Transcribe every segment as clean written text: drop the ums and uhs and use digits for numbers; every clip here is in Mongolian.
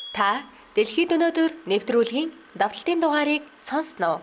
Та дэлхийд өнөөдөр нэвтрүүлгийн давталтын дугаарыг сонсноо.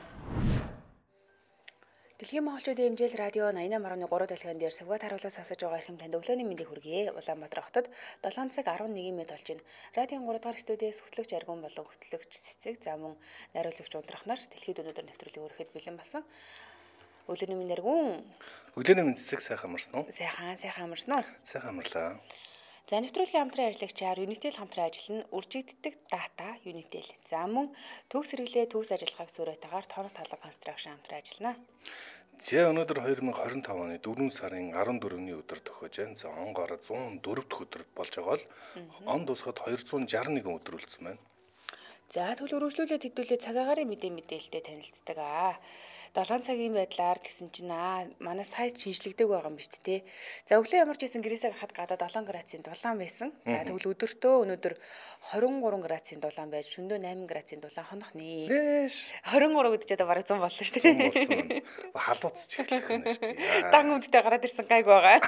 Дэлхийн монголчуудын хэмжээл радио 88.3 дэлгэн дээр сувгаад харуулсан сонсож байгаа хэрхэм танд өглөөний мэндийг хүргэе. Улаанбаатар хотод 7 цаг 11 минут болж байна. Радион 3 дугаар студиэс хөтлөгч Аргун болон хөтлөгч Цэцэг за мөн найруулагч унтрах нар дэлхийд өнөөдөр нэвтрүүлгийг өргөхөд бэлэн болсон. Өглөөний мэнд Аргун. Өглөөний мэнд Цэцэг сайхан амарсан уу? Сайхан амарсан уу? Сайхан амарлаа. За нэвтрүүлгийн хамтран ажиллагчаар Unitel хамтран ажиллана үржигддэг дата Unitel. За мөн төгс хэрэглээ төгс ажиллагааг суурайтаагаар тоног талбай констракшн хамтран ажиллана. За өнөөдөр 2025 оны 4 сарын 14-ний өдөр төхөж байна. За онгоор 104 дахь өдөр болж байгаа л он дуусахад 261 өдөр үлдсэн байна. За төлөв өргөжлүүлээд хэдүүлээ цагаагаар мэдээлэлтэй танилцдаг. 7 цагийн байдлаар гэсэн чинь манай сайт шинжлэгдэг байгаа юм биш үү те. За өглөө ямарч исэн гэрээсээ гарахад гадаа 7 градусын дулаан байсан. За тэгвэл өдөртөө өнөөдөр 23 градусын дулаан байж шөнөдөө 8 градусын дулаан хонох нэ. 23 гэдэг чинь одоо бараг 100 боллоо шүү дээ. Халууц ч эхлэх юм шүү дээ. Дан өмдтэй гараад ирсэн гайг байгаа.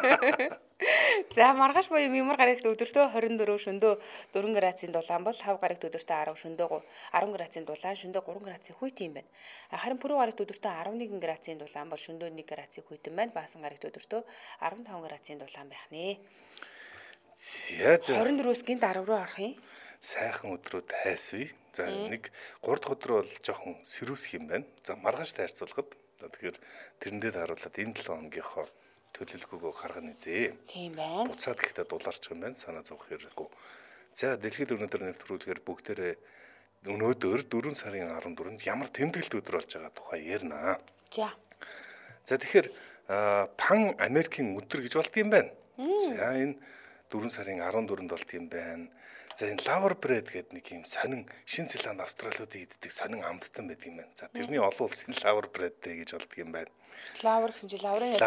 За маргааш буюу мямар гарагт өдөртөө 24 шөнөдөө 4 градусын дулаан бол хав гарагт өдөртөө 10 шөнөдөө 10 градусын дулаан шөнөдөө 3 градусын хүйт юм байна. Харин пүрэв гарагт өдөртөө 11 градусын дулаан бол шөнөдөө 1 градусын хүйтэн байна. Баасан гарагт өдөртөө 15 градусын дулаан байх нэ. За 24-өөс гинт 10 руу орох юм. Сайхан өдрүүд хайсвэ. За нэг 3 дахь өдөр бол жоохон сэрүүсэх юм байна. За маргааштай харьцуулахад тэгэхээр тэрэндээ харуулад энэ 7 хоногийнхоо төлөвлөгөөгөө гаргана үзье. Тийм байна. Буцаад гэхдээ дулаарч юм байна. Санаа зовох хэрэггүй. За дэлхийд өнөөдөр нэвтрүүлгээр бүгдээрээ өнөөдөр 4 сарын 14-нд ямар тэмдэглэлт өдөр болж байгаа тухай ярина. За тэгэхээр Пан Америкийн өдөр гэж болд юм байна. За энэ 4 сарын 14-нд болд юм байна. За энэ лавр бред гэдэг нэг юм сонин Шинэ Зеланд Австралиудын иддэг сонин амттан байдаг юм байна. За тэрний олон улсын лавр бредтэй гэж болд юм байна. лавр гэсэн чинь лаврын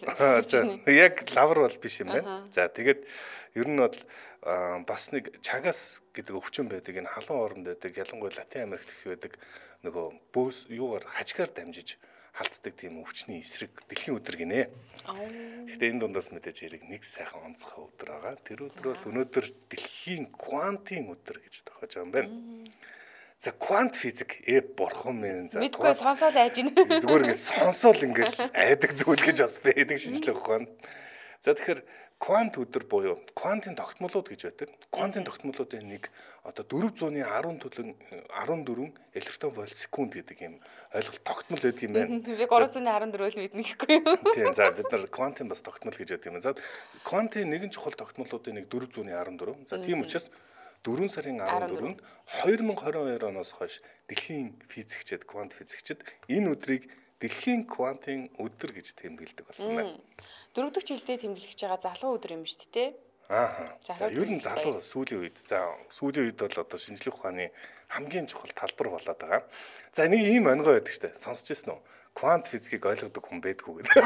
яг лавр бол биш юм байна. За тэгээд ер нь бол бас нэг чагас гэдэг өвчин байдаг. Энэ халуун оронд байдаг. Ялангуяа Латин Америкт их байдаг нөгөө бөөс юугаар хажгаар дамжиж халддаг тийм өвчний эсрэг дэлхийн өдөр гинэ. Гэхдээ энэ дундаас мэдээж хэрэг нэг сайхан онцгой өдөр байгаа. Тэр өдөр бол өнөөдөр дэлхийн квантын өдөр гэж тохиож байгаа юм байна. За квант физик бурхан минь за мэдгүй сонсоол айж ийн. Зүгээр ингэ сонсоол ингээл айдаг зүйл гэж бас байдаг шинжлэх ухаанд. За тэгэхээр квант өдөр буюу квантын тогтмолууд гэж байдаг. Квантын тогтмолуудын нэг одоо 414 электрон вольт секунд гэдэг юм ойлголт тогтмол байдаг юм байна. Би 314 л мэднэ гэхгүй юу? Тийм за бид нар квантын бас тогтмол гэж байдаг юм. За квантын нэгэн чухал тогтмолуудын нэг 414. За тийм учраас 4 сарын 14-нд 2022 оноос хойш дэлхийн физикчид, квант физикчид энэ өдрийг дэлхийн квантын өдөр гэж тэмдэглэдэг болсон байна. 4 дахь жилдээ тэмдэглэж байгаа залуу өдөр юм шүү дээ. За ер нь залуу сүүлийн үед сүүлийн үед бол одоо шинжлэх ухааны хамгийн чухал талбар болоод байгаа. За нэг ийм онгой байдаг штэ. Сонсч ирсэн үү? Квант физикийг ойлгодог хүн байдгүй гэдэг.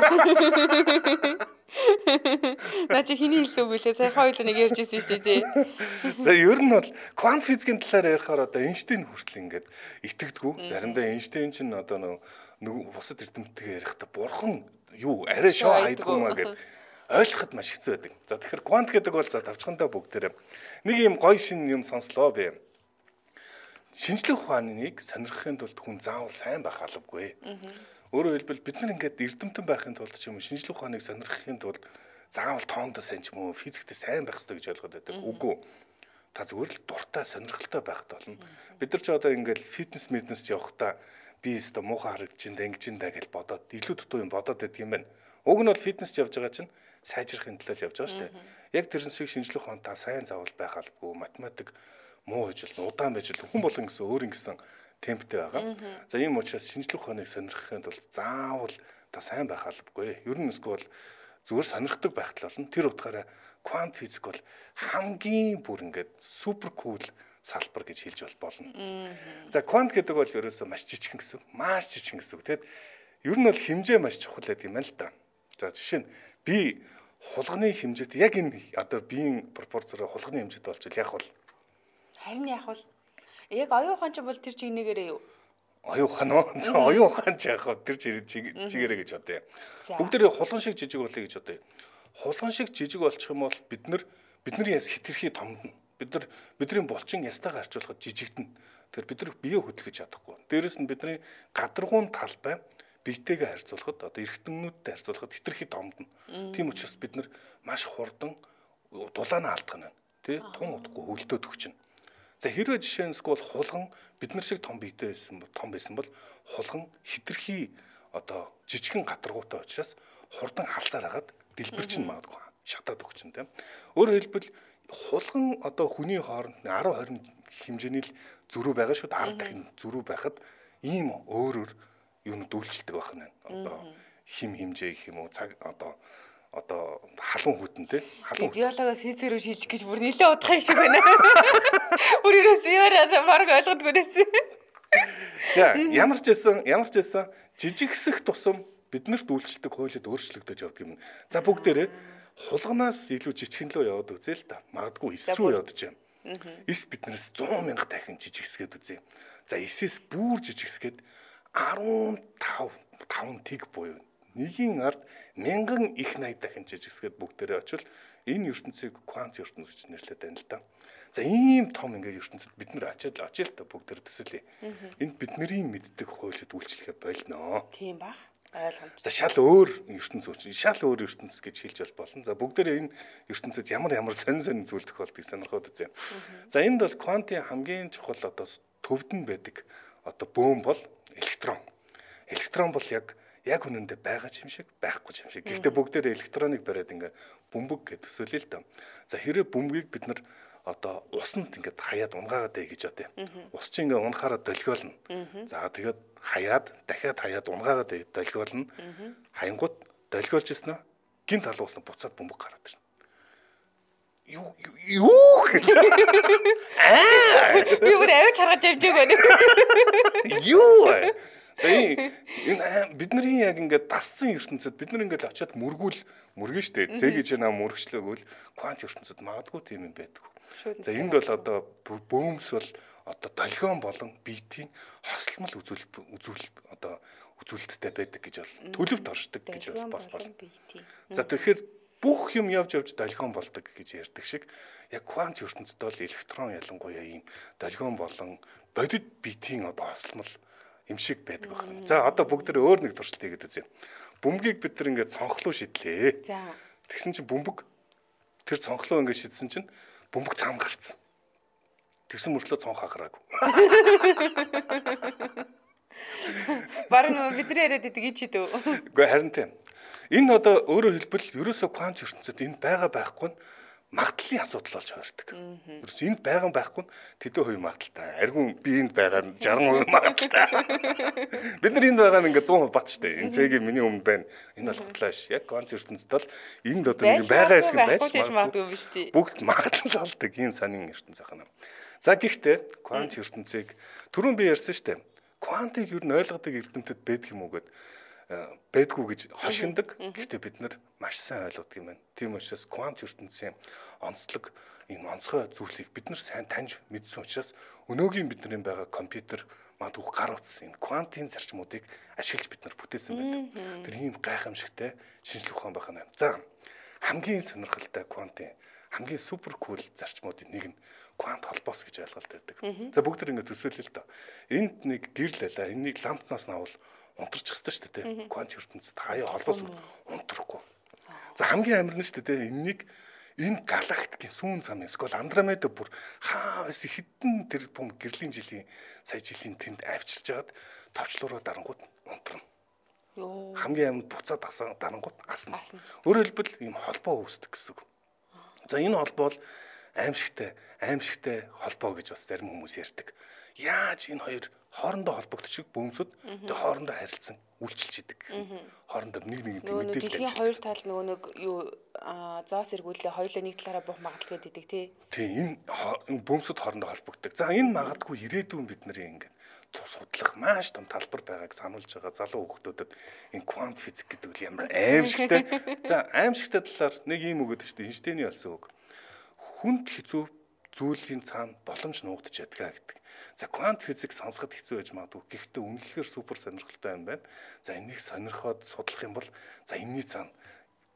Наа чи хиний хэлсэн үг үлээ сая хоёул нэг ярьж ирсэн шүү дээ. За ер нь бол квант физикийн талаар ярихаар одоо Эйнштейн хүртэл ингээд итгэдэггүй. Заримдаа Эйнштейн ч одоо нэг бусад эрдэмтдээ ярихдаа бурхан юу арай шоу хайдгүй маа гэдэг ойлгоход маш хэцүү байдаг. За тэгэхээр квант гэдэг бол за тавчхандаа бүгдээрээ нэг юм гоё шин юм сонслоо би. Шинжлэх ухааныг сонирхохын тулд хүн заавал сайн байх албагүй. Өөрөөр хэлбэл бид нар ингээд эрдэмтэн байхын тулд ч юм уу шинжлэх ухааныг сонирхохын тулд заавал тоондоо сайн ч юм уу физиктэй сайн байх хэрэгтэй гэж ойлгоод байдаг. Үгүй. Та зүгээр л дуртай сонирхолтой байхад болно. Бид нар ч одоо ингээд фитнес явахдаа би өөртөө муухай харагдчихэнд ангижиндаа гэж бодоод илүү дутуу юм бодоод байдаг юм байна. Уг нь бол фитнес явж байгаа чинь сайжрахын төлөө явж байгаа шүү дээ. Яг тэрэн шиг шинжлэх ухаан та сайн заавал байх албагүй. Математик муу хийж л удаан байж л хүн болгон гэсэн өөр ингэсэн темптэй байгаа. За ийм учраас шинжлэх ухааныг сонирхохын тулд заавал та сайн байх албагүй. Ер нь эсвэл зүгээр сонирхдаг байхтал болно. Тэр утгаараа квант физик бол хамгийн бүр ингээд супер кул салбар гэж хэлж болно. За квант гэдэг бол ерөөсөө маш жижигхэн гэсэн үг. Маш жижигхэн гэсэн үг. Тэгэд ер нь бол хэмжээ маш чухал гэдэг юм байна л да. За жишээ нь би хулганы хэмжээт яг энэ одоо биеийн пропорцоор хулганы хэмжээт болчихвол яг бол харин яг бол яг оюун ухаан ч бол тэр чигнэгээрээ юу? Оюун ухаан уу? За оюун ухаан ч яг тэр чигээрээ гэж бодъё. Бүгдээрээ хулган шиг жижиг болъё гэж бодъё. Хулган шиг жижиг болчих юм бол бидний яс хитрхи томдно. бидний булчин ястайгаа харьцуулахад жижигдэнэ. Тэгэхээр бид нар бие хөдөлгөж чадахгүй. Дээрэс нь бидний гадаргуун талбай биетэйгээ харьцуулахад одоо эргэтнүүдтэй харьцуулахад хэтэрхий томдно. Тийм учраас бид нар маш хурдан дулаанаа алдах нь тий тун удахгүй хөлдөөд өгч байна. За хэрвээ жишээнсгүй бол хулган бид нар шиг том биетэй байсан бол хулган хэтэрхий одоо жижигэн гадаргуутай учраас хурдан халсаар хагаад дэлбэрч нь магадгүй шатаад өгч нь тийм. Өөрөөр хэлбэл хулган одоо хүний хооронд 10-20 хэмжээний л зөрүү байгаа шүү дээ. 10 дахин зөрүү байхад ийм өөрөөр юунууд үйлчлдэг байх нь. Одоо хим хэмжээ гэх юм уу цаг одоо халуун хүтэн тий халуун биологоос физик рүү шилжих гэж бүр нэлээд удах юм шиг байна. Бүр ерөөсөө яараа марг ойлгодгүй дэсэн. За ямар ч байсан жижиг хэсэг тусам биднэрт үйлчлдэг хуйлууд өөрчлөгдөж явдаг юм. За бүгдээрээ хулганаас илүү жижигхэн лөө яваад үзээ л та. Магадгүй эс рүү яваад ч юм. Эс биднээс 100 мянга дахин жижиг хэсгээд үзье. За эсээс бүр жижиг хэсгээд 15 тэг буюу нэгийн ард 1000 их 80 дахин жижигсгээд бүгдээрээ очил энэ ертөнцийг квант ертөнц гэж нэрлэдэг байна л да. За ийм том ингээд ертөнцид бид нар очил та бүгдээр төсөлье. Энд бидний мэддэг хуйлууд үйлчлэхэ болно. Тийм бах. Ойлгомжтой. За шал өөр ертөнц гэж хэлж болно. За бүгдээрээ энэ ертөнцид ямар сонин зүйл тохиолдгийг сонирхоод үзье. За энд бол квантын хамгийн чухал одоо төвдөн байдаг одоо бөөм бол электрон. Электрон бол яг үнэндээ байгаа юм шиг байхгүй юм шиг. Гэхдээ бүгдээр электроныг бариад ингээ бөмбөг гэж төсөөлье л да. За хэрэг бөмбөгийг бид нар одоо усанд ингээ хаяад унгаагаад бай гэж бодъё. Ус чинь ингээ унахаараа долгиолно. За тэгээд дахиад хаяад унгаагаад долгиолно. Хаянгууд долгиолж ирсэн нь гинт халуун усны буцаад бөмбөг гараад ирнэ. Юу би бүр авч харгаж явж байгаа. Юу энэ бидний яг ингээд дасцсан ертөнцид бид нар ингээд очиад мөргөн штэ зээгэж наа мөргчлөөгөл квант ертөнцид магадгүй тийм юм байдаг. За энд бол одоо бөөмс бол одоо долгион болон биетийн хослмол үзүүлэлттэй байдаг гэж бол төлөвт оршдог гэж бол бас болно. За тэгэхээр бүх юм явж долгион болдог гэж ярьдаг шиг яг квант ертөнцид бол электрон ялангуяа ийм долгион болон бодит биетийн одоо хослмол юм шиг байдаг байна. За одоо бүгд өөр нэг туршилт хийгээд үзье. Бөмбөгийг бид нар ингээд цонхлоо шидлээ. За. Тэгсэн чинь бөмбөг тэр цонхлоо ингээд шидсэн чинь бөмбөг цаам гарцсан. Тэгсэн мөртлөө цонх хахраагүй. Бараг нөгөө бидний яриад идэг ич идв. Үгүй харин тийм. Энэ одоо өөрөөр хэлбэл ерөөсөө квант ертөнцид энэ байхгүй нь магадлалын асуудал болж хувирдаг. Ерөөс энд байгаа байхгүй нь тэдэн хувийн магадaltaй. Аргун би энд байгаа нь 60% магадaltaй. Бид нар энд байгаа нь ингээ 100% бат штэ. Энэ цэгийн миний өмнө байна. Энэ бол хутлааш. Яг квант ертөнцид бол энд одоо нэг байгаа хэсэг байж магадгүй биш тий. Бүгд магадлал болдог ийм сонин ертөнц байна. За гэхдээ квант ертөнцийг түрүүн би ярьсан штэ. Квантыг юу н ойлгодог эрдэмтэд байдаг юм уу гэд байдгүй гэж хошигндаг. Гэхдээ бид нар маш сайн ойлгодог юм байна. Тийм учраас квант ертөнцийн онцлог энэ онцгой зүйлийг бид нар сайн таньж мэдсэн учраас өнөөгийн бидний байгаа компьютер магадгүй гар утсан энэ квантын зарчмуудыг ашиглаж бид нар бүтээсэн байдаг. Тэр ийм гайхамшигтай шинжлэх ухаан байна. За хамгийн сонирхолтой квантын хамгийн супер кул зарчмуудын нэг нь квант холбоос гэж ойлголт байдаг. За бүгд ингэ төсөөлөл л доо. Энд нэг гэрэл байлаа. Энийг лампнаас нь авал унтарчих хэвээр шүү дээ. Квант ертөнцид хаяа холбоос унтрахгүй. За хамгийн амар нь шүү дээ. Энэ галактикийн сүүн цам эсвэл Андромеда бүр хаас хэдэн тэр бум гэрлийн сая жилийн тэнд авчирч хагаад товчлуураа дарангууд унтарна. Хамгийн амар буцаад дарангууд асна. Өөрөөр хэлбэл ийм холбоо үүсдэг гэсэн үг. За энэ холбоо бол аимшигтай холбоо гэж бас зарим хүмүүс ярьдаг. Яаж энэ хоёр хоорондоо холбогдчих бөөмсөд тэг хоорондоо харилцсан үйлчилж идэг гэсэн. Хоорондоо нэг нэгнтэй мэдээлэл дэлхийн хоёр тал нөгөө нэг юу зоос эргүүлээ хоёулаа нэг талаараа буух магадлал гэдэг тий. Тийм энэ бөөмсөд хоорондоо холбогддог. За энэ магадгүй ирээдүйн бидний ингээд судлах маш том талбар байгааг сануулж байгаа залуу хүүхдүүдэд энэ квант физик гэдэг үл ямар аимшигтай. За аимшигтай талаар нэг юм өгöd шүү дээ. Эйнштейний олсон үг. Хүнд хэцүү зүйлийн цаана боломж нуугдж ядгаа гэдэг. За квант физик сонсоход хэцүү байж магадгүй. Гэхдээ үнэхээр супер сонирхолтой юм байна. За энийг сонирхоод судлах юм бол за энэний цаана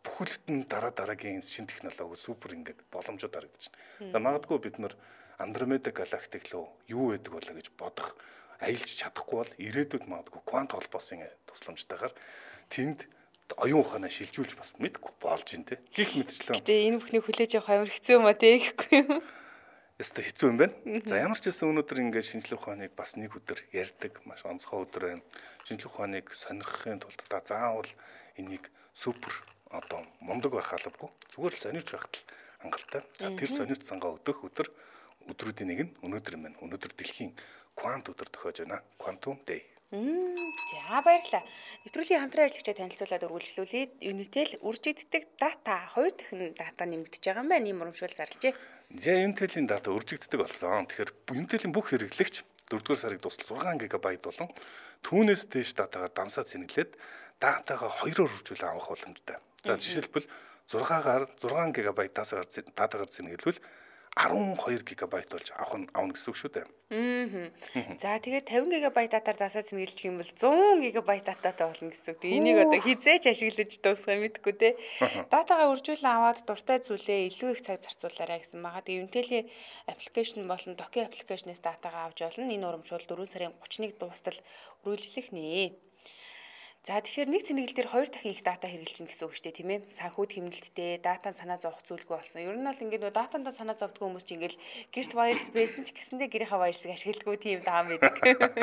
бүхэлд нь дараагийн шин технологи супер ингээд боломжууд харагдаж байна. За магадгүй бид нар Андромеда галактик руу юу байдаг болоо гэж бодох аялж чадахгүй бол ирээдүйд магадгүй квант холбоосын тусламжтайгаар тэнд оюун ухаанаа шилжүүлж бас мэдгүй болж ин тэ. Гэх мэтчлэн. Гэтэ энэ бүхнийг хүлээж авах амар хэцүү юм а тэ гэхгүй юу? Яста хэцүү юм байна. За ямар ч гэсэн өнөөдөр ингээд шинжлэх ухааныг бас нэг өдөр ярьдаг маш онцгой өдөр байна. Шинжлэх ухааныг сонирхохын тулд та заавал энийг супер одоо мундаг байх албагүй. Зүгээр л сонирч байхад л хангалттай. За тэр сонирч сангаа өдөх өдрүүдийн нэг нь өнөөдөр юм байна. Өнөөдөр дэлхийн квант өдөр тохиож байна. Quantum Day. За баярлалаа. Нэвтрүүлгийн хамтран ажиллагчаа танилцуулаад үргэлжлүүлээд Unitel үржигддэг дата 2 дахин дата нэмэгдэж байгаа юм байна. Ийм урамшуул зарлжээ. За Unitel-ийн дата үржигддэг болсон. Тэгэхээр Unitel-ийн бүх хэрэглэгч 4-р сарыг дуустал 6 ГБ болон түүнээс дээш датагаар дансаа цэнэглээд датагаа 2-оор үржүүлэн авах боломжтой. За жишээлбэл 6 ГБ датагаар цэнэглэвэл 12 ГБ болж авна гэсэн үг шүү дээ. За тэгээд 50 ГБ датаар дасаа цэнгэлчих юм бол 100 ГБ дататай болно гэсэн үг. Энийг одоо хизээч ашиглаж дуусгах мэдэхгүй те. Датагаа үржүүлэн аваад дуртай зүйлээ илүү их цаг зарцуулаарай гэсэн байгаа. Тэгээд Unitel-ийн аппликейшн болон Nokia аппликейшнээс датагаа авч болно. Энэ урамшуул 4 сарын 30-ыг дуустал үргэлжлэх нэ. За тэгэхээр нэг цэнэглэл дээр 2 дахин их дата хэрэгжилнэ гэсэн үг шүү дээ, тийм ээ. Санхүүд хэмнэлттэй, датанд санаа зовох зүйлгүй болсон. Ер нь бол ингээд датанд санаа зовдгоо хүмүүс чинь ингээд гэрт вайрс байсан ч гэсэндээ гэрийнхаа вайрсыг ашигладаггүй тийм даам байдаг.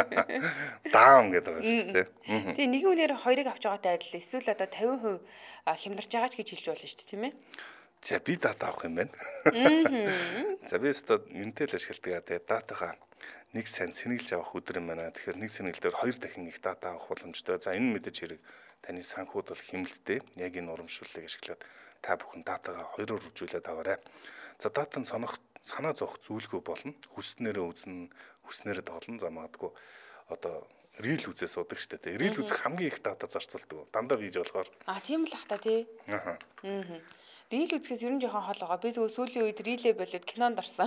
Даам гэдэг байгаа шүү дээ. Тэгээ нэг үнээр 2-ыг авч байгаатай адил эсвэл одоо 50% хямдарч байгаа ч гэж хэлж болно шүү дээ, тийм ээ. За би дата авах юм байна. За би өстө Unitel ашигладаг тэгээ датагаа нэг сайн цэнэглэж авах өдөр юм байна. Тэгэхээр нэг цэнэглэлээр 2 дахин их дата авах боломжтой. За энэ мэдээж хэрэг таны санхүүд бол хэмнэлттэй. Яг энэ урамшууллыг ашиглаад та бүхэн датагаа 2-оор үржүүлээд аваарай. За датанд санаа зовох зүйлгүй болно. Хүснээрээ үзнэ, хүснээрээ тоглоно. За магадгүй одоо рил үзээ суудаг штэ. Рил үзэх хамгийн их дата зарцуулдаг. Дандаа хийж болохоор. Тийм л ах та тий. Рил үзэхээс ер нь жоохон хол байгаа. Би зөвхөн сүүлийн үед рилээ болоод кинонд орсон.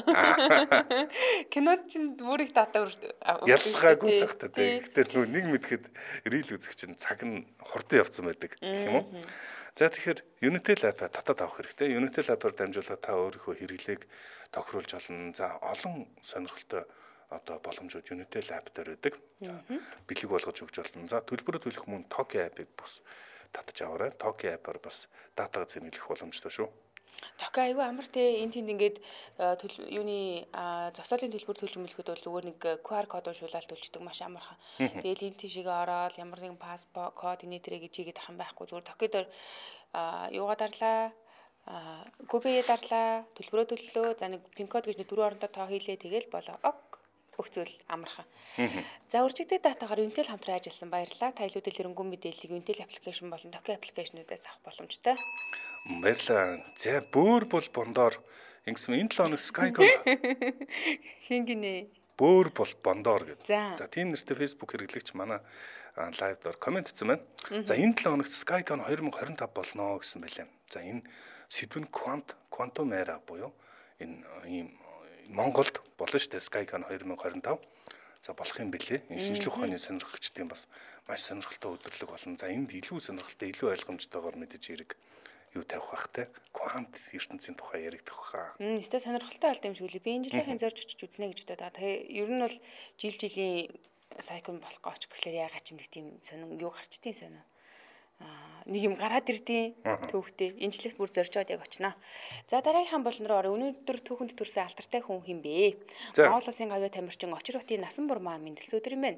Кинод чинь бүр их дата ялгаагүй л та тий. Гэхдээ нэг мэдхэд рил үзэх чинь цаг нь хурдан явцсан байдаг гэх юм уу? За тэгэхээр Unitel app татаад авах хэрэгтэй. Unitel app-аар дамжуулаад та өөрийнхөө хэрэглээг тохируулж олно. За олон сонирхолтой одоо боломжууд Unitel app дээр байдаг. За бэлэг болгож өгч болно. За төлбөрөөр төлөх мөн Nokia app-ыг бус татж аваарай. Nokia app-аар бас датагаа цэнэглэх боломжтой шүү. Nokia аюу амар те энэ тэнд ингээд юуны зогсоолын төлбөр төлж мөлөхөд бол зүгээр нэг QR код уушуулаад төлждөг маш амархан. Тэгэл энэ тийшээ ороод ямар нэгэн паспорт код инээтрэ гэж хийгээд ах юм байхгүй зүгээр Nokia дээр юугаа дарлаа копи дарлаа төлбөрөө төллөө за нэг пин код гэж нэг 4 орондоо тоо хийлээ тэгэл болоо ок бүх зүйл амархан. За үржигддэг датагаар Unitel хамтран ажилласан баярлалаа. Та илүүдэл хөрөнгөн мэдээллийг Unitel аппликейшн болон Nokia аппликейшнуудаас авах боломжтой. Баярлалаа. За бөөр бол бондоор ингэсэн энэ 7 хоног Skycom хин гинэ. Бөөр бол бондоор гэдэг. За тийм нэртэй Facebook хэрэглэгч манай лайв дээр комент хийсэн байна. За энэ 7 хоногт Skycom 2025 болно гэсэн байлаа. За энэ сэдв нь Quantum Era буюу энэ ийм Монголд болно шүү дээ Skycon 2025. За болох юм бэлээ. Энэ шинжлэх ухааны сонирхогчдын бас маш сонирхолтой өдөрлөг болно. За энд илүү сонирхолтой, илүү ойлгомжтойгоор мэдээж хэрэг юу тавих бахтай. Квант ертөнцийн тухай яригдах баха. Эсвэл сонирхолтой алт юм шиг үлээ. Би энэ жилийн зорж очиж үзнэ гэж бодоод. Тэгээ ер нь бол жилийн сайкон болох гоч гэхлээр яагаад ч юм нэг тийм сонин юу гарчдیں сонио. Нэг юм гараад ирдیں төвхтэй энэ жилигт бүр зоржоод яг очноо. За дараагийнхаа болон руу өнөөдөр түүхэнд төрсэн алтартай хүн хэм бэ? Монгол улсын авиа тамирчин Очир хотын Насан Бурмаа мэндэлсэн өдөр юм байна.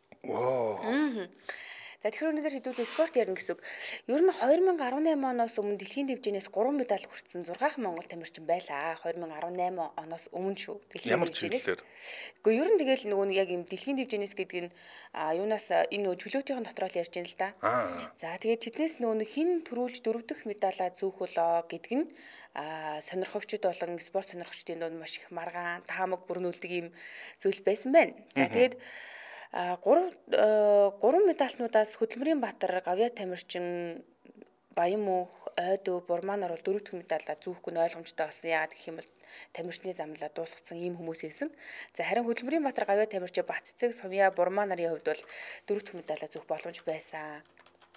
Воо. За тэгэхээр өнөөдөр хэдүүлээ спорт ярина гэсэн үг. Ер нь 2018 оноос өмнө дэлхийн дэвжээнээс 3 медаль хүртсэн 6 монгол тамирчин байлаа. 2018 оноос өмнө шүү. Дэлхийн дэвжээнээс. Гэхдээ ер нь тэгэл нөгөө яг юм дэлхийн дэвжээнээс гэдэг нь юунаас энэ нөгөө чөлөөтийн дотроо л ярьж байна л да. За тэгээд тэднээс нөгөө хин төрүүлж 4 дахь медалаа зүүх болоо гэдэг нь сонирхогчд болон спорт сонирхогчдын дунд маш их маргаан таамаг бүрнүүлдэг юм зүйл байсан байна. За тэгээд 3 медальнуудаас Хөдөлмөрийн Баатар, Гавьяа тамирчин, Баян-Мөнх, Ойдөө, Бурманаар бол 4 дахь медалаа зүүхгүй нь ойлгомжтой болсон. Яагаад гэх юм бол тамирчны замлаа дуусгацсан ийм хүмүүс байсан. За харин Хөдөлмөрийн Баатар, Гавьяа тамирчин Батцэг, Сумья, Бурманарын хувьд бол 4 дахь медалаа зүүх боломж байсан.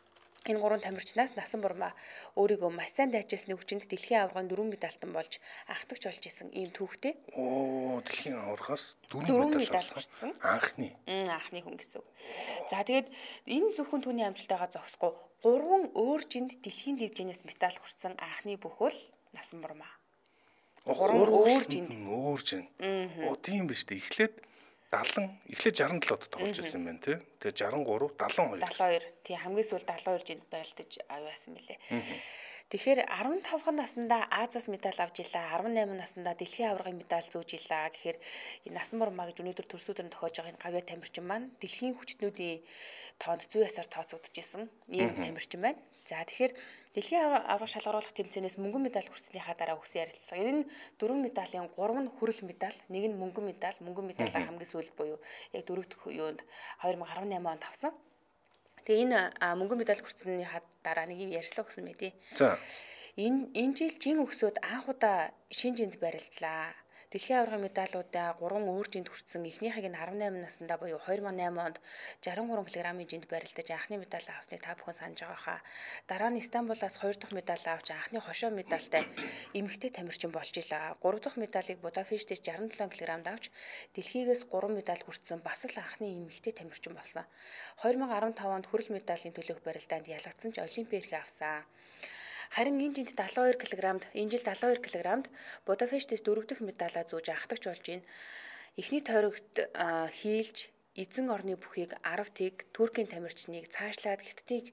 Энэ гурван тамирчнаас насан бурмаа өөрийгөө маш сайн дайжсны хүчинд дэлхийн аваргын 4 медальтан болж анхдагч болж исэн ийм түүхтэй. Дэлхийн аваргаас 4 4 медаль медаль авсан. авсан. Анхны. Анхны хүн гэсэн үг. За тэгээд энэ зөвхөн түүний амжилтаагаа зогсохгүй 3 өөр жинд дэлхийн дивжинээс медаль хүртсэн анхны бүх бол насан бурмаа. 3 өөр жинд. Өөр жин. Тийм биз дээ. Эхлээд 67-д тоглож байсан юм байна тий. Тэгээ 63, 72. 72. Тий хамгийн сүүл 72 жинд барилдаж авсан мөлий. Тэгэхээр 15 наснда Азаас медаль авч илаа, 18 наснда дэлхийн аваргын медаль зүүж илаа гэхээр энэ насан бурмаа гэж өнөөдөр төрсөдөр тохиож байгаа энэ гавьяа тамирчин маань дэлхийн хүчтнүүдийн тоонд 100-аар тооцогдож исэн ийм тамирчин байна. За тэгэхээр дэлхийн аварга шалгаруулах тэмцээнээс мөнгөн медаль хүртснийхаа дараа өгсөн ярилцлага. Энэ 4 медалийн 3 нь хүрэл медаль, нэг нь мөнгөн медаль. Мөнгөн медалаа хамгийн сүүлд буюу яг 4 дахь юунд 2018 онд авсан. Тэгээ энэ мөнгөн медаль хүртснийхаа дараа нэг юм ярилцлага өгсөн мэт. За. Энэ жил жин өгсөд анх удаа шинэ жинд барилдлаа. Дэлхийн аваргын медалуудаа 3 өөр жинд хүртсэн. Эхнийхийг нь 18 наснда буюу 2008 онд 63 кг-ийн жинд барилдаж анхны медаль авсныг та бүхэн санаж байгаа хаа. Дараа нь Истанбулаас 2 дахь медаль авч анхны хошоо медальтай эмэгтэй тамирчин болж илаа. 3 дахь медалийг Будапештээс 67 кг-д авч дэлхийгээс 3 медаль хүртсэн бас л анхны эмэгтэй тамирчин болсон. 2015 онд хүрэл медалийн төлөөх барилдаанд ялагдсан ч Олимпиэрхий авсан. Харин энэ жинд 72 кг-д энэ жил 72 кг-д Будапештээс 4 дахь медалаа зүүж анхдагч болж байна. Эхний тойрогт хийлж эзэн орны бүхийг 10 тэг Туркийн тамирчныг цаашлаад Хятадыг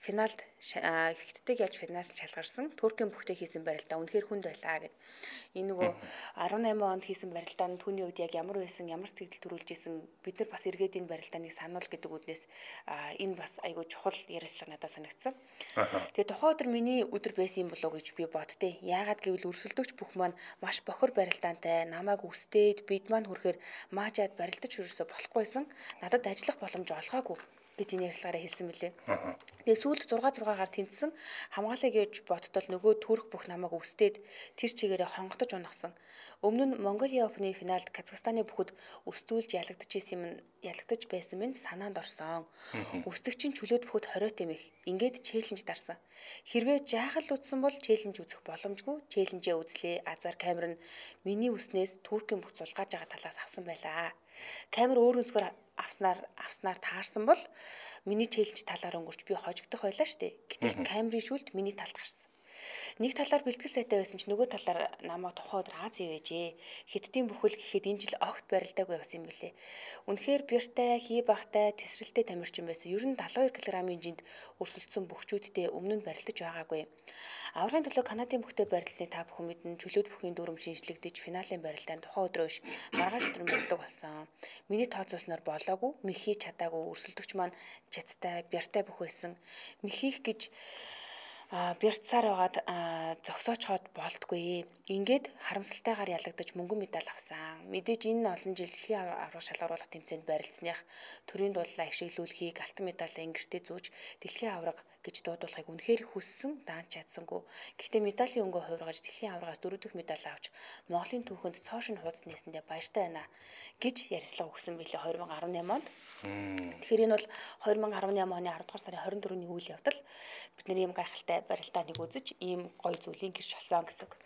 яаж финалд шалгарсан. Туркийн бүхтэй хийсэн барилдаа үнэхээр хүнд байлаа гэд. Энэ нөгөө 18 онд хийсэн барилдаа нь түүний үед яг ямар байсан, ямар сэтгэл төрүүлж исэн бид нар бас эргээд энэ барилдааныг сануул гэдэг үднээс энэ бас айгүй чухал ярилцлага надад санагдсан. Тэгээ тухайн өдөр миний өдөр байсан юм болов уу гэж би боддیں۔ Яагаад гэвэл өрсөлдөгч бүх маань маш бохор барилдаантай намайг үстээд бид маань хүрэхээр маажаад барилдаж хүрсэ болохгүйсэн. Надад ажиллах боломж олгоогүй гэж энэ ярилцлагаараа хэлсэн мөлий. Тэгээ сүүлд 6-6-гаар тэнцсэн хамгаалыг явж бодтол нөгөө Турк бүх намайг үстээд тэр чигээрээ хонготож унагсан. Өмнө нь Mongolia Open-ийн финалд Казахстаны бүхэд өстүүлж ялагдаж байсан минь санаанд орсон. Үстэгчийн чөлөөт бүхэд 20 тэмэх. Ингээд челленж дарсан. Хэрвээ жаахал удсан бол челленж үзэх боломжгүй. Челленжээ үзлээ. Азар камер нь миний үснээс Туркийн бүх зулгааж байгаа талаас авсан байлаа. Камер өөр өнцгөр авснаар таарсан бол миний челленж талаар өнгөрч би хожигдох байлаа штэ. Гэтэл камерын шүлд миний талд гарсан. Нэг талаар бэлтгэл сайтай байсан ч нөгөө талаар намайг тухайн өдөр Аз ивэжээ. Хятадын бүхэл гэхэд энэ жил огт барилдаагүй байсан юм билээ. Үнэхээр бяртай, хий багтай, тесрэлтэй тамирчин байсан. Ер нь 72 кг-ийн жинд өрсөлдсөн бөхчүүдтэй өмнө нь барилдаж байгаагүй. Аваргын төлөө Канадын бүхтэй барилдсны та бүхэн мэднэ. Чөлөөт бүхийн дүрм шинжлэгдэж финалийн барилдаанд тухайн өдрөө биш маргааш өдөр барилдаг болсон. Миний тооцоосноор болоогүй, мөхий чадаагүй өрсөлдөгч маань чацтай, бяртай бүх байсан. Мөхийх гэж бярцсаар байгаад зогсоочхоод болтгүй. Ингээд харамсалтайгаар ялагдаж мөнгөн медаль авсан. Мэдээж энэ олон жил дэлхийн аварга шалгаруулах тэмцээнд барилдсных төрийн дуулаа ашиглуулахыг алтан медалаа ингэртээ зүүж дэлхийн аварга гэж дуудуулахыг үнэхээр хүссэн, даанч чадсангүй. Гэхдээ медалийн өнгөө хувиргаж дэлхийн аваргаас 4 дахь медаль авч Монголын түүхэнд цоошин хуудас нээсэндээ баяртай байна гэж ярилцлага өгсөн билээ 2018 онд. Тэгэхээр энэ бол 2018 оны 10 дугаар сарын 24-ний үйл явдал бидний ийм гайхалтай барилдааныг үзэж ийм гоё зүйлийг гэрч олсон гэсэн үг.